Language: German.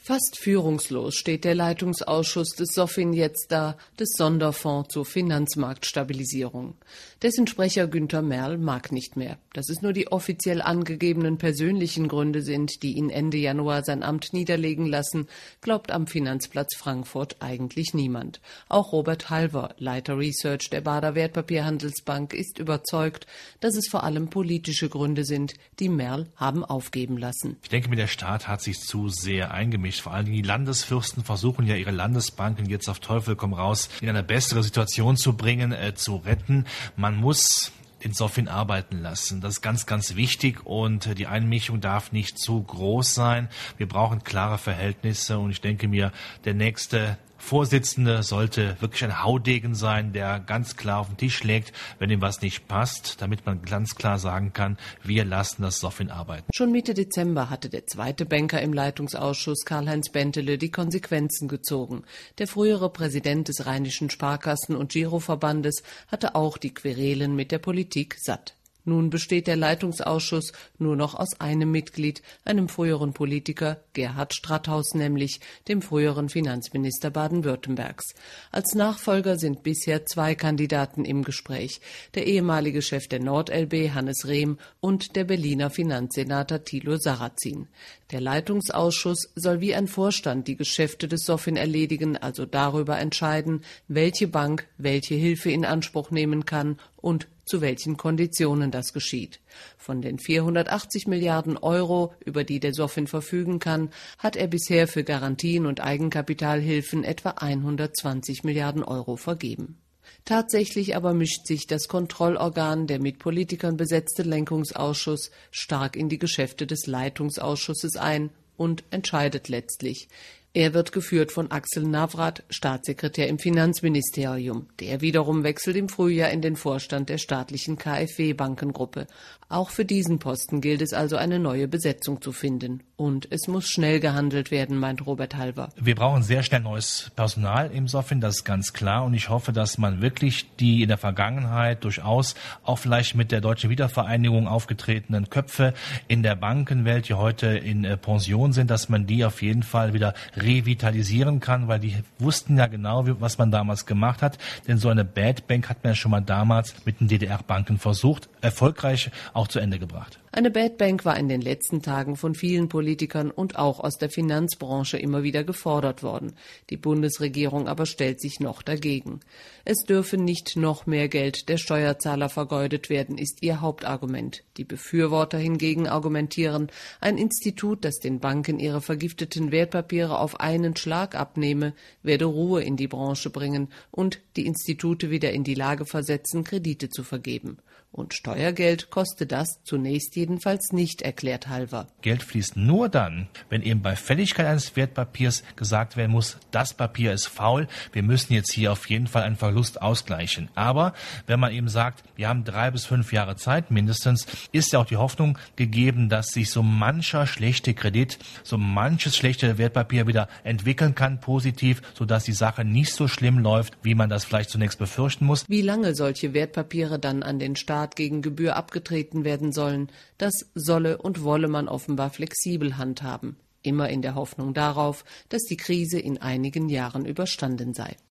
Fast führungslos steht der Leitungsausschuss des SOFIN jetzt da, des Sonderfonds zur Finanzmarktstabilisierung. Dessen Sprecher Günther Merl mag nicht mehr. Dass es nur die offiziell angegebenen persönlichen Gründe sind, die ihn Ende Januar sein Amt niederlegen lassen, glaubt am Finanzplatz Frankfurt eigentlich niemand. Auch Robert Halver, Leiter Research der Bader Wertpapierhandelsbank, ist überzeugt, dass es vor allem politische Gründe sind, die Merl haben aufgeben lassen. Ich denke, der Staat hat sich zu sehr eingemischt. Vor allem die Landesfürsten versuchen ja ihre Landesbanken jetzt auf Teufel komm raus in eine bessere Situation zu bringen, zu retten. Man muss den SOFIN arbeiten lassen. Das ist ganz, ganz wichtig und die Einmischung darf nicht zu groß sein. Wir brauchen klare Verhältnisse und ich denke mir, der nächste Vorsitzende sollte wirklich ein Haudegen sein, der ganz klar auf den Tisch schlägt, wenn ihm was nicht passt, damit man ganz klar sagen kann, wir lassen das SOFIN arbeiten. Schon Mitte Dezember hatte der zweite Banker im Leitungsausschuss, Karl-Heinz Bentele, die Konsequenzen gezogen. Der frühere Präsident des Rheinischen Sparkassen- und Giroverbandes hatte auch die Querelen mit der Politik satt. Nun besteht der Leitungsausschuss nur noch aus einem Mitglied, einem früheren Politiker, Gerhard Stratthaus nämlich, dem früheren Finanzminister Baden-Württembergs. Als Nachfolger sind bisher 2 Kandidaten im Gespräch, der ehemalige Chef der NordLB, Hannes Rehm, und der Berliner Finanzsenator Thilo Sarrazin. Der Leitungsausschuss soll wie ein Vorstand die Geschäfte des SOFIN erledigen, also darüber entscheiden, welche Bank welche Hilfe in Anspruch nehmen kann und zu welchen Konditionen das geschieht. Von den 480 Milliarden Euro, über die der SOFIN verfügen kann, hat er bisher für Garantien und Eigenkapitalhilfen etwa 120 Milliarden Euro vergeben. Tatsächlich aber mischt sich das Kontrollorgan, der mit Politikern besetzte Lenkungsausschuss, stark in die Geschäfte des Leitungsausschusses ein und entscheidet letztlich. Er wird geführt von Axel Navrat, Staatssekretär im Finanzministerium. Der wiederum wechselt im Frühjahr in den Vorstand der staatlichen KfW-Bankengruppe. Auch für diesen Posten gilt es also, eine neue Besetzung zu finden. Und es muss schnell gehandelt werden, meint Robert Halver. Wir brauchen sehr schnell neues Personal im SOFIN, das ist ganz klar. Und ich hoffe, dass man wirklich die in der Vergangenheit durchaus auch vielleicht mit der Deutschen Wiedervereinigung aufgetretenen Köpfe in der Bankenwelt, die heute in Pension sind, dass man die auf jeden Fall wieder revitalisieren kann, weil die wussten ja genau, was man damals gemacht hat. Denn so eine Bad Bank hat man ja schon mal damals mit den DDR-Banken versucht, erfolgreich auch zu Ende gebracht. Eine Bad Bank war in den letzten Tagen von vielen Politikern und auch aus der Finanzbranche immer wieder gefordert worden. Die Bundesregierung aber stellt sich noch dagegen. Es dürfe nicht noch mehr Geld der Steuerzahler vergeudet werden, ist ihr Hauptargument. Die Befürworter hingegen argumentieren, ein Institut, das den Banken ihre vergifteten Wertpapiere auf einen Schlag abnehme, werde Ruhe in die Branche bringen und die Institute wieder in die Lage versetzen, Kredite zu vergeben. Und Steuergeld koste das zunächst jedenfalls nicht, erklärt Halver. Geld fließt nur dann, wenn eben bei Fälligkeit eines Wertpapiers gesagt werden muss, das Papier ist faul, wir müssen jetzt hier auf jeden Fall einen Verlust ausgleichen. Aber wenn man eben sagt, wir haben 3 bis 5 Jahre Zeit mindestens, ist ja auch die Hoffnung gegeben, dass sich so mancher schlechte Kredit, so manches schlechte Wertpapier wieder entwickeln kann, positiv, sodass die Sache nicht so schlimm läuft, wie man das vielleicht zunächst befürchten muss. Wie lange solche Wertpapiere dann an den Staat gegen Gebühr abgetreten werden sollen, das solle und wolle man offenbar flexibel handhaben. Immer in der Hoffnung darauf, dass die Krise in einigen Jahren überstanden sei.